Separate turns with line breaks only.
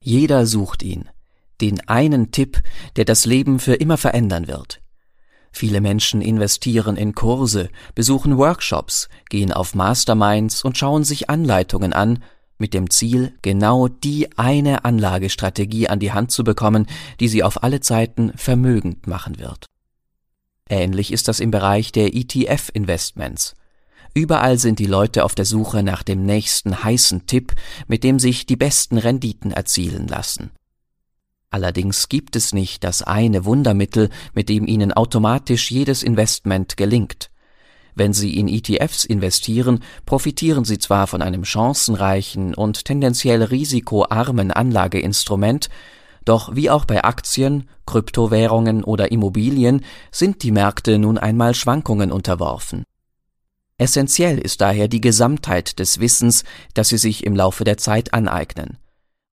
Jeder sucht ihn, den einen Tipp, der das Leben für immer verändern wird. Viele Menschen investieren in Kurse, besuchen Workshops, gehen auf Masterminds und schauen sich Anleitungen an, mit dem Ziel, genau die eine Anlagestrategie an die Hand zu bekommen, die sie auf alle Zeiten vermögend machen wird. Ähnlich ist das im Bereich der ETF-Investments. Überall sind die Leute auf der Suche nach dem nächsten heißen Tipp, mit dem sich die besten Renditen erzielen lassen. Allerdings gibt es nicht das eine Wundermittel, mit dem Ihnen automatisch jedes Investment gelingt. Wenn Sie in ETFs investieren, profitieren Sie zwar von einem chancenreichen und tendenziell risikoarmen Anlageinstrument, doch wie auch bei Aktien, Kryptowährungen oder Immobilien sind die Märkte nun einmal Schwankungen unterworfen. Essentiell ist daher die Gesamtheit des Wissens, das Sie sich im Laufe der Zeit aneignen.